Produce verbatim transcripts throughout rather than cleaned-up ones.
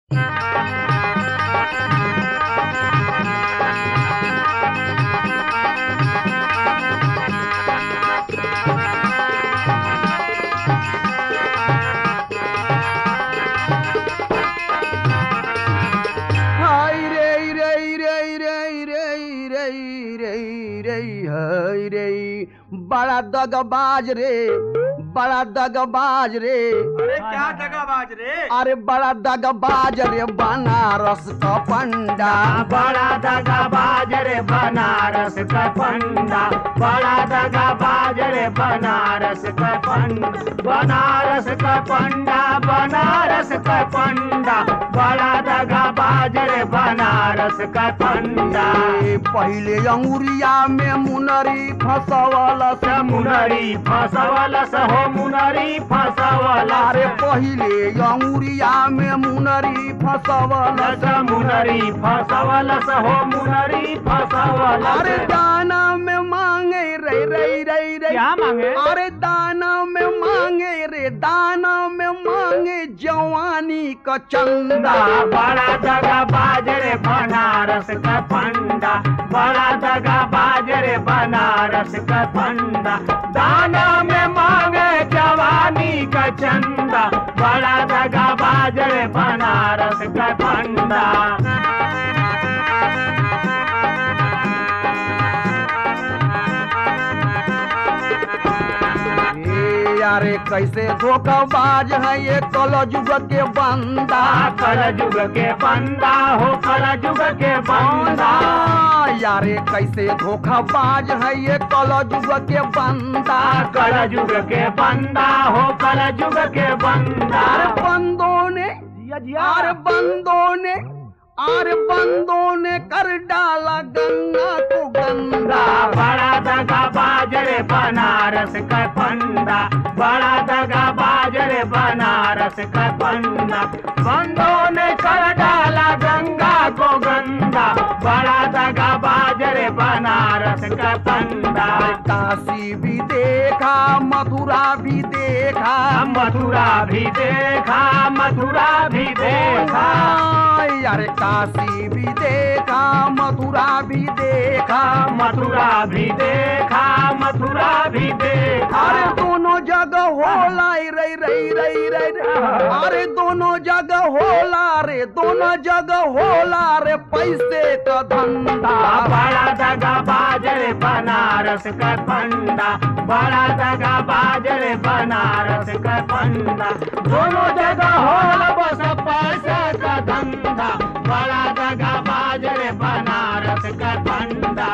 बड़ा दगबाज रे, बड़ा दगबाज रे। अरे क्या दगाबाज रे? अरे बड़ा दगबाज रे बनारस का पंडा, बड़ा दगाबाज रे बनारस का पंडा, बड़ा दगाबाज रे बनारस का पंडा, बनारस का पंडा, बनारस का पंडा, बड़ा दगाबाज रे बनारस का पंडा। ए, पहिले अंगुरिया में मुनरी फसवल से, मुनरी फसवलस हो मुनरी फसवलस। अरे पहिले अंगुरिया में मुनरी फसवल लस मुनरी फसवलस हो मुनरी फसवलस। अरे दाना में मांगे रे रे रे रे, क्या मांगे? अरे दाना में मांगे रे, दाना में मांगे जवानी का चंदा। बड़ा दगाबाज रे बनारस का पंडा, बड़ा दगाबाज रे बनारस का पंडा, दाना में मांगे जवानी का चंदा, बड़ा दगाबाज रे बनारस का पंडा। यारे कैसे धोखाबाज है ये कलयुग के बंदा, कलयुग के बंदा हो कलयुग के बंदा। यारे कैसे धोखाबाज है ये कलयुग के बंदा, कलयुग के बंदा हो कलयुग के बंदा। अरे बंदों ने, अरे बंदों ने, अरे बंदों ने कर डाला गंगा को गंदा। बड़ा दगाबाज रे बनारस का पंडा, बड़ा दगाबाज रे बनारस का पंडा, बंदों ने कर डाला गंगा को गंदा, बड़ा दगाबाज रे बनारस का पंडा। काशी भी देखा, मथुरा भी देखा, मथुरा भी देखा, मथुरा भी देखा। यार काशी भी देखा, मथुरा भी देखा, मथुरा भी देखा, मथुरा भी देखा। अरे दोनों जगह होला रे रे रे रे, अरे दोनों जगह होला रे, दोनों जगह होला रे पैसे का धंधा। बड़ा दगाबाज रे बनारस का पंडा, बड़ा दगाबाज रे बनारस का पंडा, दोनों जगह होला बस पैसे का धंधा, बड़ा दगाबाज रे बनारस का पंडा।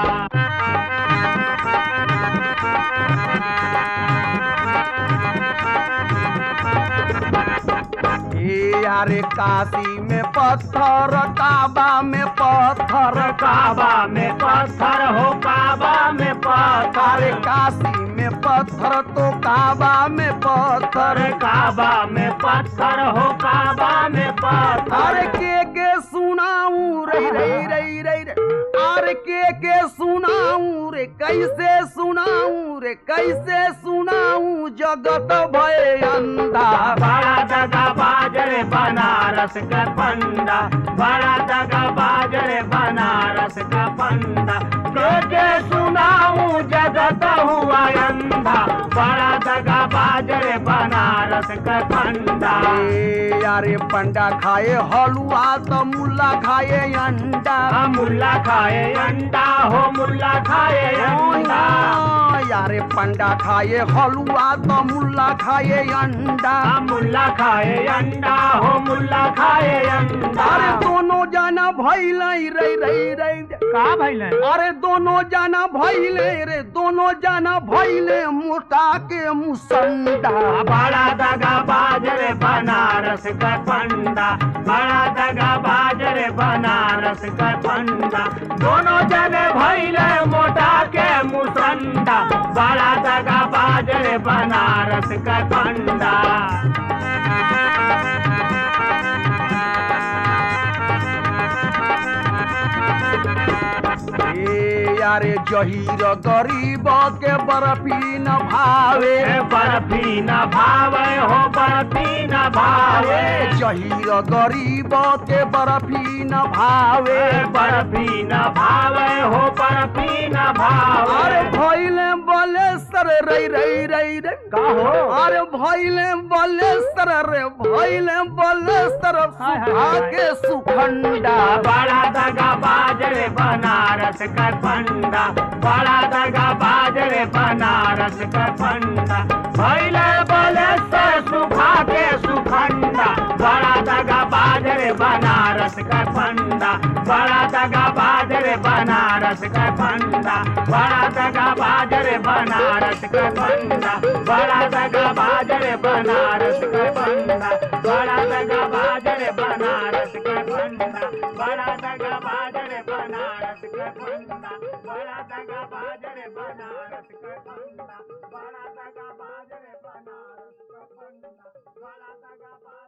यारे काशी में पत्थर, काबा में पत्थर, काबा में पत्थर हो काबा में पत्थर। अरे काशी में पत्थर तो काबा में पत्थर, काबा में पत्थर हो काबा में पत्थर। अरे के के सुनाऊं रे रे रे रे रे, अरे के के सुनाऊं रे, कैसे सुनाऊं रे, कैसे सुनाऊं जगत भय अंधा। बड़ा दगाबाज रे बनारस का पंडा, बड़ा दगाबाज रे बनारस का पंडा, के सुनाऊं जगत हुआ अंधा, बड़ा दगाबाज रे बनारस का पंडा। यारे पंडा खाए हलवा तो मुल्ला खाए अंडा, मुल्ला खाए अंडा हो मुल्ला खाए अंडा। यारे पंडा खाए हलवा तो मुल्ला खाए अंडा, मुल्ला खाए अंडा हो मुल्ला खाए अंडा। अरे दोनों जाना भइले रे रे रे, का भइले? अरे दोनों जाना भइले रे, दोनों जाना भइले मोटा के मुसंडा। बड़ा दगाबाज रे बनारस का पंडा, बड़ा दगाबाज रे बनारस का पंडा, दोनों जने भइले मोटा के मुसंडा, बड़ा दगाबाज रे बनारस का पंडा। अरे जहीर गरीब के बर्फी न भावे बर्फी न भावे हो बर्फी न भावे जहीर गरीब के बर्फी न भावे बर्फी न भावे हो बर्फी न भावे अरे भइले बलेसर रे रे रे रे कहो अरे भइले बलेसर रे भइले बलेसर सुखा के सुखंडा बड़ा दगा बाजरे बनारस का पंडा बड़ा दगा बाजरे बनारस का पंडा भइले बलेसर सुखा के सुखंडा बड़ा दगा बाजरे बनारस का पंडा बड़ा दगा बाजरे बनारस का पंडा बड़ा दगा बाजरे बनारस का पंडा बड़ा दगा बाजरे बनारस का पंडा बड़ा दगा बाजरे बनारस का पंडा बड़ा दगा बाजरे बनारस का पंडा बड़ा दगा बाजरे बनारस का पंडा बड़ा दगा बाजरे बनारस का पंडा बड़ा दगा